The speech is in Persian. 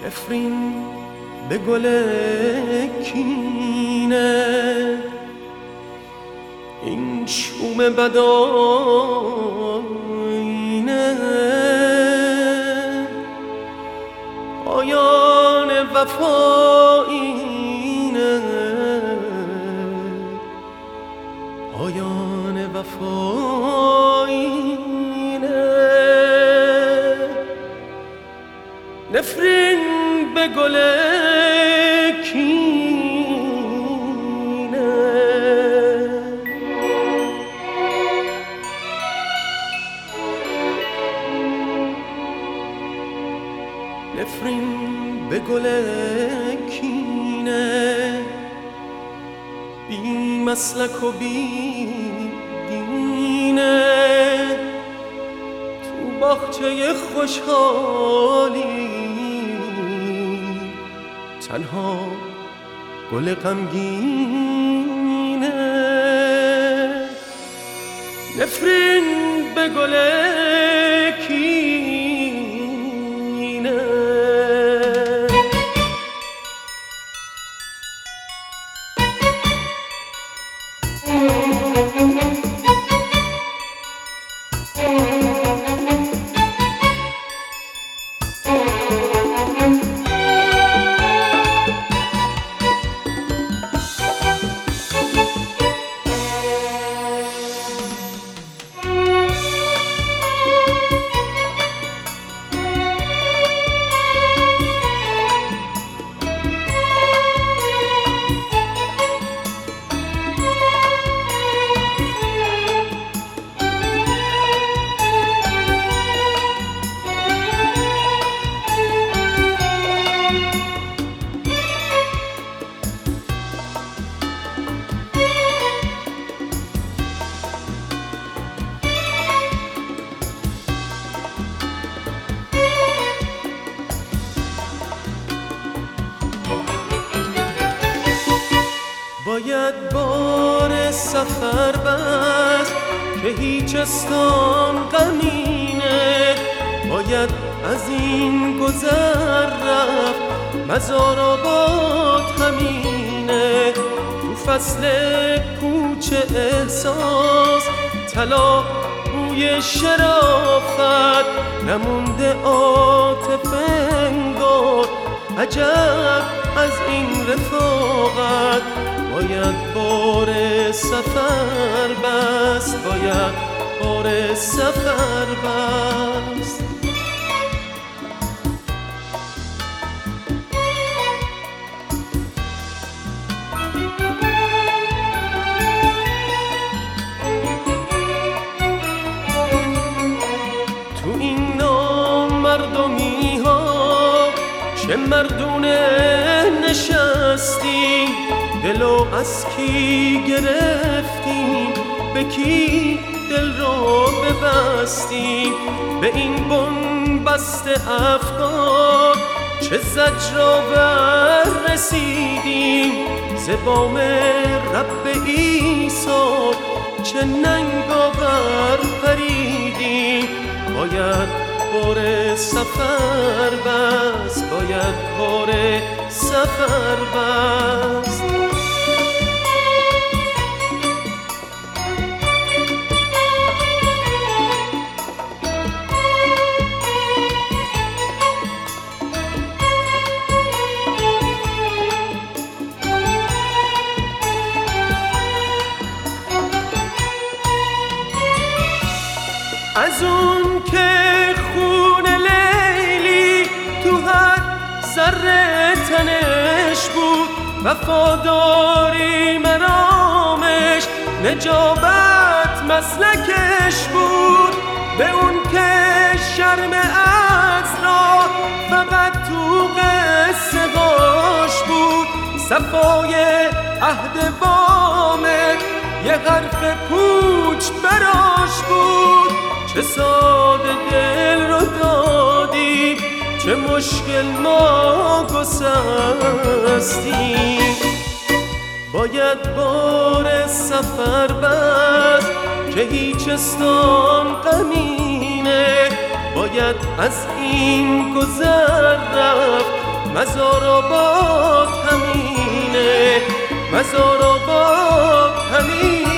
نفرین به گل کینه، این شوم بدآینه پایان وفا اینه، پایان وفا اینه. نفرین به گل کینه. نفرین به گل کینه، بی مسلک و بی دینه، تو باغچه خوشحالی تنها گل غمگینه. نفرین به گل کینه. باید بار سفر بست که هیچ استان غمینه، باید از این گذر رفت مزار آباد همینه. تو فصل کوچه احساس طلا بوی شرافت، نمونده عاطفه انگار عجب از این رفاقت. باید بار سفر بست، باید بار سفر بست. تو این نامردمی ها چه مردونه نشستیم، دلو از کی گرفتیم، به کی دل رو ببستیم. به این بنبست افکار چه زجرآور رسیدیم، ز بام رب عیسی چه ننگاور پریدیم. باید بار سفر بست، باید بار سفر بست. از اون که خون لیلی تو هر ذره تنش بود، وفاداری مرامش نجابت مسلکش بود. به اون که شرم از راه فقط تو قصه هاش بود، صفای عهد وامق یه حرف پوچ براش بود. چه ساده دل رو دادی، چه مشکل ما گسستیم. باید بار سفر بست که هیچ استان غمینه، باید از این گذر رفت مزار آباد همینه، مزار آباد همینه.